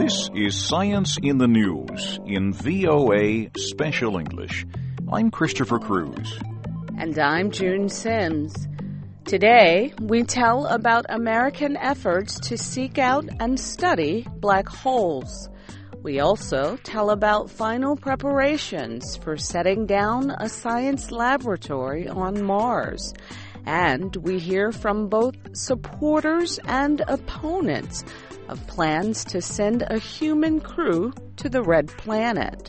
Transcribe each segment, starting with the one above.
This is Science in the News in VOA Special English. I'm Christopher Cruz. And I'm June Sims. Today, we tell about American efforts to seek out and study black holes. We also tell about final preparations for setting down a science laboratory on Mars. And we hear from both supporters and opponents of plans to send a human crew to the Red Planet.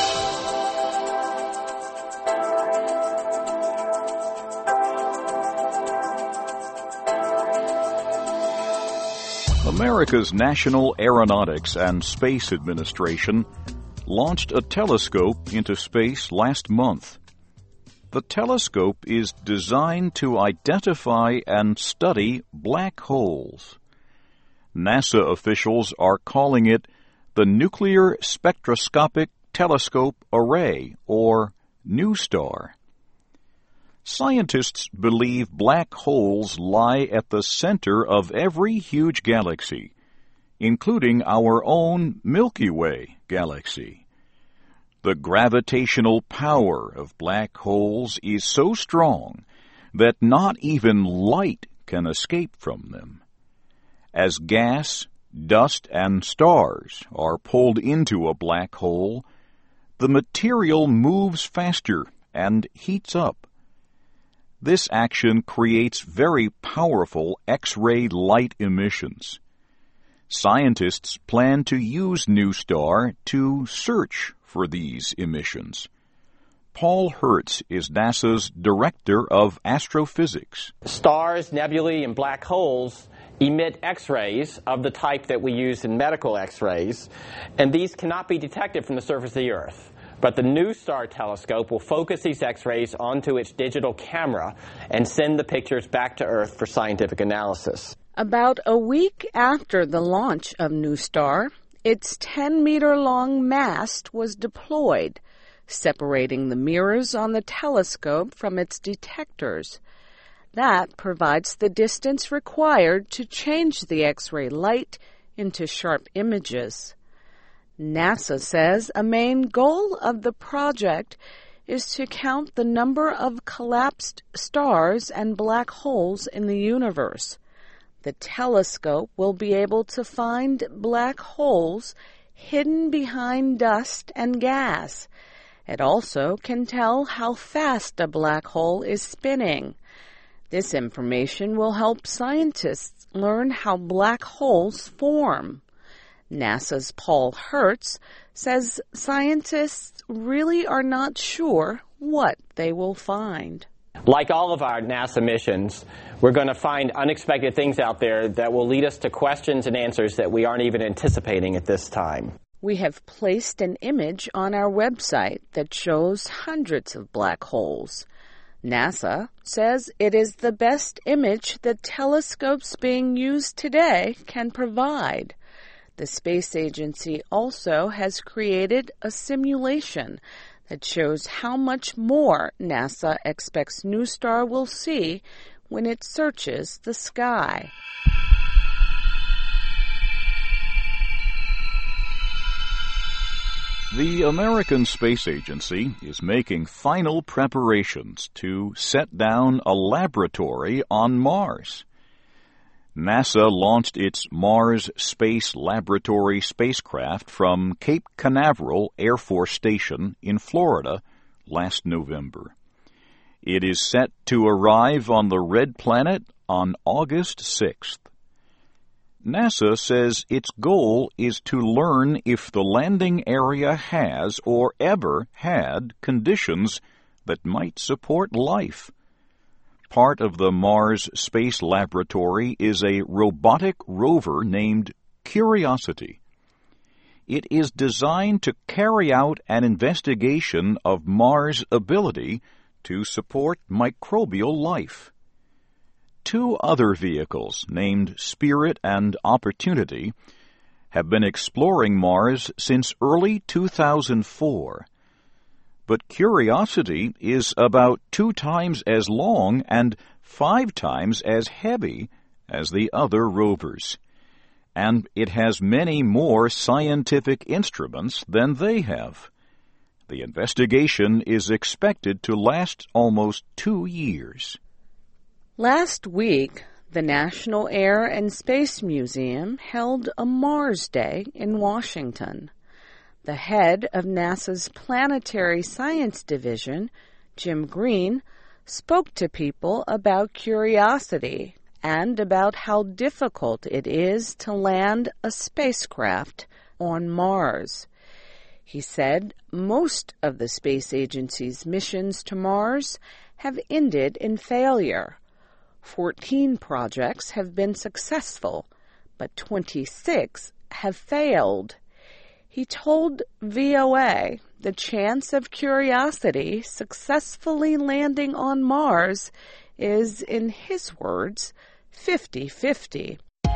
America's National Aeronautics and Space Administration launched a telescope into space last month. The telescope is designed to identify and study black holes. NASA officials are calling it the Nuclear Spectroscopic Telescope Array, or NuSTAR. Scientists believe black holes lie at the center of every huge galaxy, including our own Milky Way galaxy. The gravitational power of black holes is so strong that not even light can escape from them. As gas, dust, and stars are pulled into a black hole, the material moves faster and heats up. This action creates very powerful X-ray light emissions. Scientists plan to use NuSTAR to search for these emissions. Paul Hertz is NASA's Director of Astrophysics. Stars, nebulae, and black holes emit X-rays of the type that we use in medical X-rays, and these cannot be detected from the surface of the Earth. But the NuSTAR telescope will focus these X-rays onto its digital camera and send the pictures back to Earth for scientific analysis. About a week after the launch of NuSTAR, its 10-meter-long mast was deployed, separating the mirrors on the telescope from its detectors. That provides the distance required to change the X-ray light into sharp images. NASA says a main goal of the project is to count the number of collapsed stars and black holes in the universe. The telescope will be able to find black holes hidden behind dust and gas. It also can tell how fast a black hole is spinning. This information will help scientists learn how black holes form. NASA's Paul Hertz says scientists really are not sure what they will find. Like all of our NASA missions, we're going to find unexpected things out there that will lead us to questions and answers that we aren't even anticipating at this time. We have placed an image on our website that shows hundreds of black holes. NASA says it is the best image that telescopes being used today can provide. The space agency also has created a simulation that shows how much more NASA expects NuSTAR will see when it searches the sky. The American Space Agency is making final preparations to set down a laboratory on Mars. NASA launched its Mars Space Laboratory spacecraft from Cape Canaveral Air Force Station in Florida last November. It is set to arrive on the Red Planet on August 6th. NASA says its goal is to learn if the landing area has or ever had conditions that might support life. Part of the Mars Space Laboratory is a robotic rover named Curiosity. It is designed to carry out an investigation of Mars' ability to support microbial life. Two other vehicles, named Spirit and Opportunity, have been exploring Mars since early 2004. But Curiosity is about 2 times as long and 5 times as heavy as the other rovers. and it has many more scientific instruments than they have. The investigation is expected to last almost 2 years. Last week, the National Air and Space Museum held a Mars Day in Washington. The head of NASA's Planetary Science Division, Jim Green, spoke to people about curiosity and about how difficult it is to land a spacecraft on Mars. He said most of the space agency's missions to Mars have ended in failure. 14 projects have been successful, but 26 have failed. He told VOA the chance of Curiosity successfully landing on Mars is, in his words, 50-50.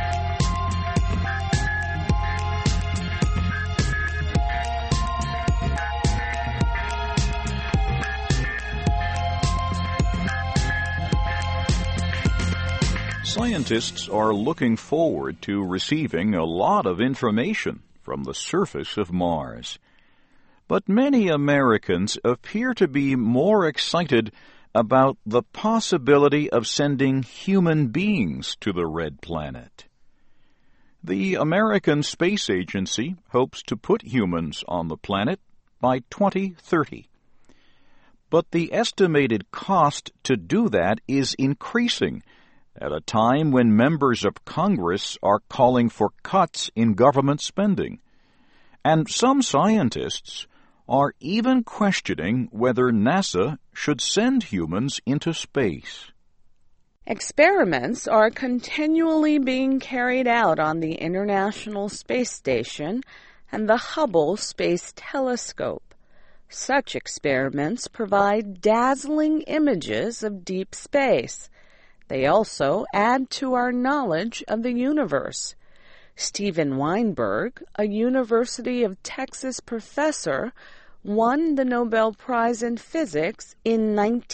Scientists are looking forward to receiving a lot of information from the surface of Mars. But many Americans appear to be more excited about the possibility of sending human beings to the Red Planet. The American Space Agency hopes to put humans on the planet by 2030. But the estimated cost to do that is increasing at a time when members of Congress are calling for cuts in government spending. And some scientists are even questioning whether NASA should send humans into space. Experiments are continually being carried out on the International Space Station and the Hubble Space Telescope. Such experiments provide dazzling images of deep space. They also add to our knowledge of the universe. Steven Weinberg, a University of Texas professor, won the Nobel Prize in Physics in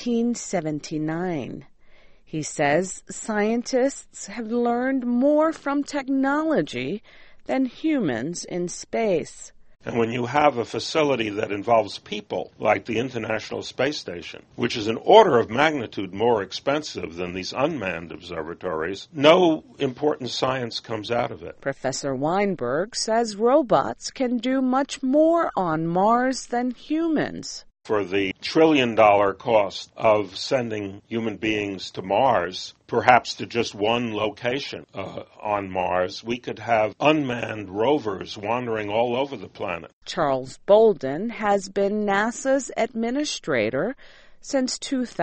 1979. He says scientists have learned more from technology than humans in space. And when you have a facility that involves people, like the International Space Station, which is an order of magnitude more expensive than these unmanned observatories, no important science comes out of it. Professor Weinberg says robots can do much more on Mars than humans. For the trillion-dollar cost of sending human beings to Mars, perhaps to just one location on Mars, we could have unmanned rovers wandering all over the planet. Charles Bolden has been NASA's administrator since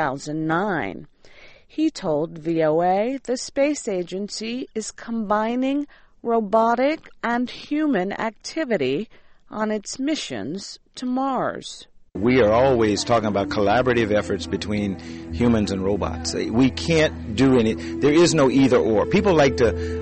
2009. He told VOA the space agency is combining robotic and human activity on its missions to Mars. We are always talking about collaborative efforts between humans and robots. We can't do any. There is no either or. People like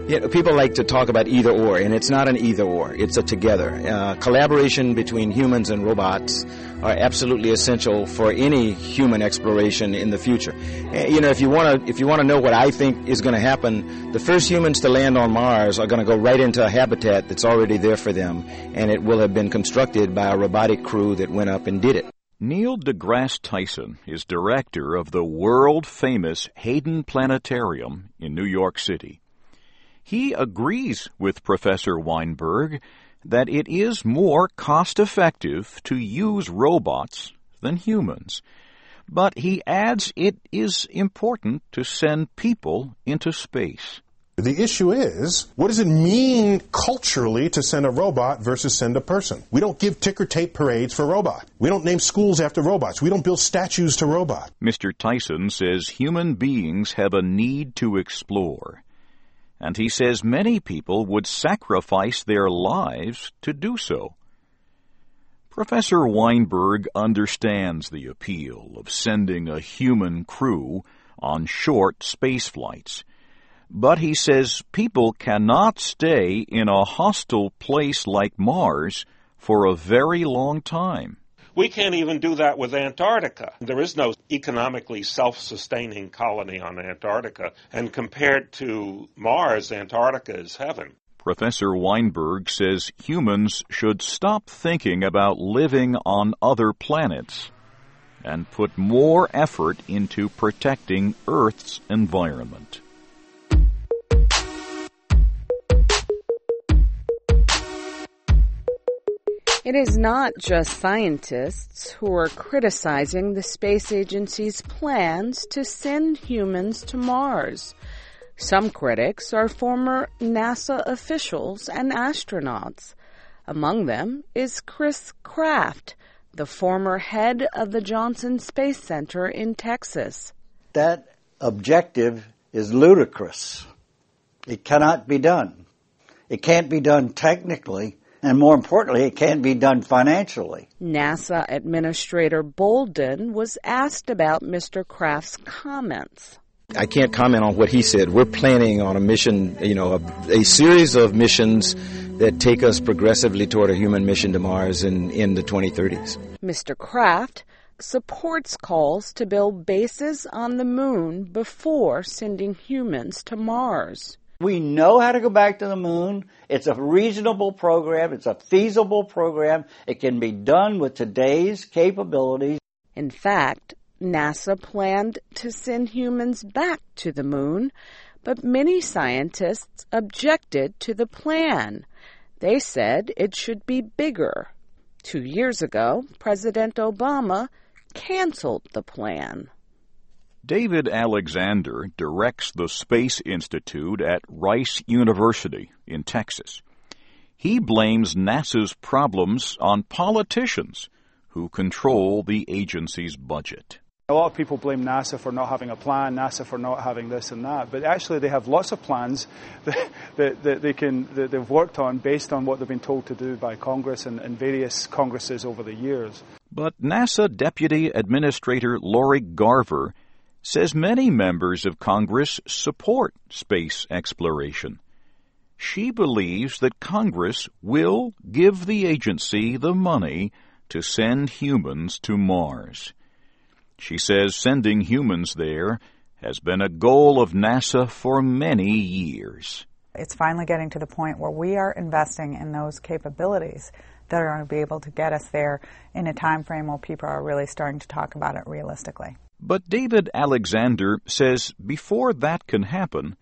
to talk about either or, and it's not an either or. It's a together. Collaboration between humans and robots are absolutely essential for any human exploration in the future. If you want to know what I think is going to happen, the first humans to land on Mars are going to go right into a habitat that's already there for them, and it will have been constructed by a robotic crew that went up and did it. Neil deGrasse Tyson is director of the world-famous Hayden Planetarium in New York City. He agrees with Professor Weinberg that it is more cost-effective to use robots than humans, but he adds it is important to send people into space. The issue is, what does it mean culturally to send a robot versus send a person? We don't give ticker tape parades for robot. We don't name schools after robots. We don't build statues to robot. Mr. Tyson says human beings have a need to explore, and he says many people would sacrifice their lives to do so. Professor Weinberg understands the appeal of sending a human crew on short space flights. But he says people cannot stay in a hostile place like Mars for a very long time. We can't even do that with Antarctica. There is no economically self-sustaining colony on Antarctica, and compared to Mars, Antarctica is heaven. Professor Weinberg says humans should stop thinking about living on other planets and put more effort into protecting Earth's environment. It is not just scientists who are criticizing the space agency's plans to send humans to Mars. Some critics are former NASA officials and astronauts. Among them is Chris Kraft, the former head of the Johnson Space Center in Texas. That objective is ludicrous. It cannot be done. It can't be done technically, and more importantly, it can't be done financially. NASA Administrator Bolden was asked about Mr. Kraft's comments. I can't comment on what he said. We're planning on a mission, a series of missions that take us progressively toward a human mission to Mars in the 2030s. Mr. Kraft supports calls to build bases on the moon before sending humans to Mars. We know how to go back to the moon. It's a reasonable program. It's a feasible program. It can be done with today's capabilities. In fact, NASA planned to send humans back to the moon, but many scientists objected to the plan. They said it should be bigger. 2 years ago, President Obama canceled the plan. David Alexander directs the Space Institute at Rice University in Texas. He blames NASA's problems on politicians who control the agency's budget. A lot of people blame NASA for not having a plan, NASA for not having this and that, but actually they have lots of plans that they've worked on based on what they've been told to do by Congress and various Congresses over the years. But NASA Deputy Administrator Lori Garver says many members of Congress support space exploration. She believes that Congress will give the agency the money to send humans to Mars. She says sending humans there has been a goal of NASA for many years. It's finally getting to the point where we are investing in those capabilities that are going to be able to get us there in a time frame where people are really starting to talk about it realistically. But David Alexander says before that can happen,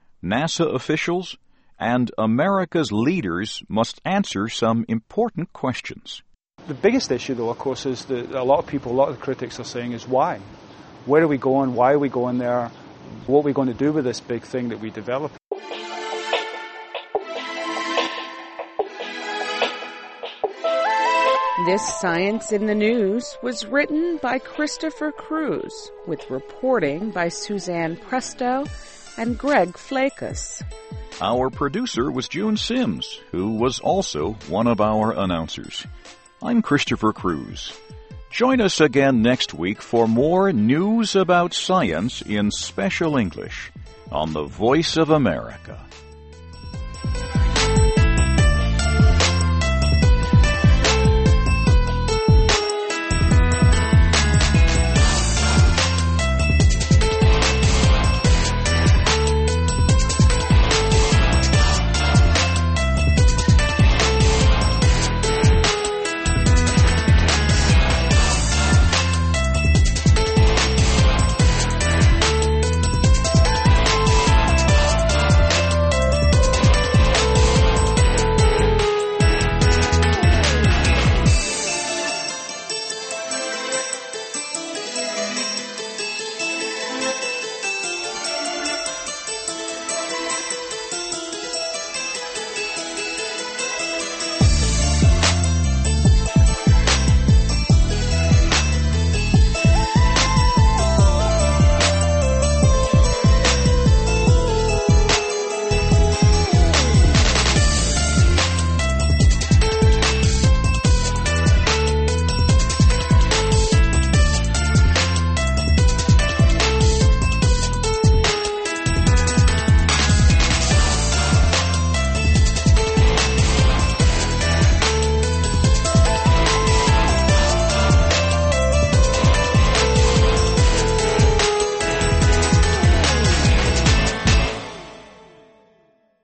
NASA officials and America's leaders must answer some important questions. The biggest issue, though, of course, is that a lot of the critics are saying is why? Where are we going? Why are we going there? What are we going to do with this big thing that we developed? This Science in the News was written by Christopher Cruz, with reporting by Suzanne Presto and Greg Flakus. Our producer was June Sims, who was also one of our announcers. I'm Christopher Cruz. Join us again next week for more news about science in special English on the Voice of America.